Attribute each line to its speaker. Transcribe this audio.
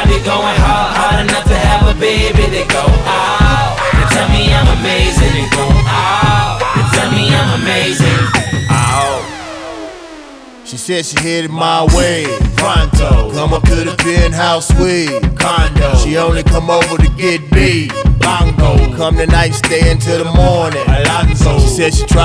Speaker 1: I be going hard, hard enough to have a baby. They go, oh, they tell me I'm amazing. They go, oh, they tell me I'm amazing. Oh.
Speaker 2: She said she headed my way, pronto. Come up to the penthouse suite, condo. She only come over to get beat, bongo. Come tonight, stay until the morning, Alonzo. She said she tried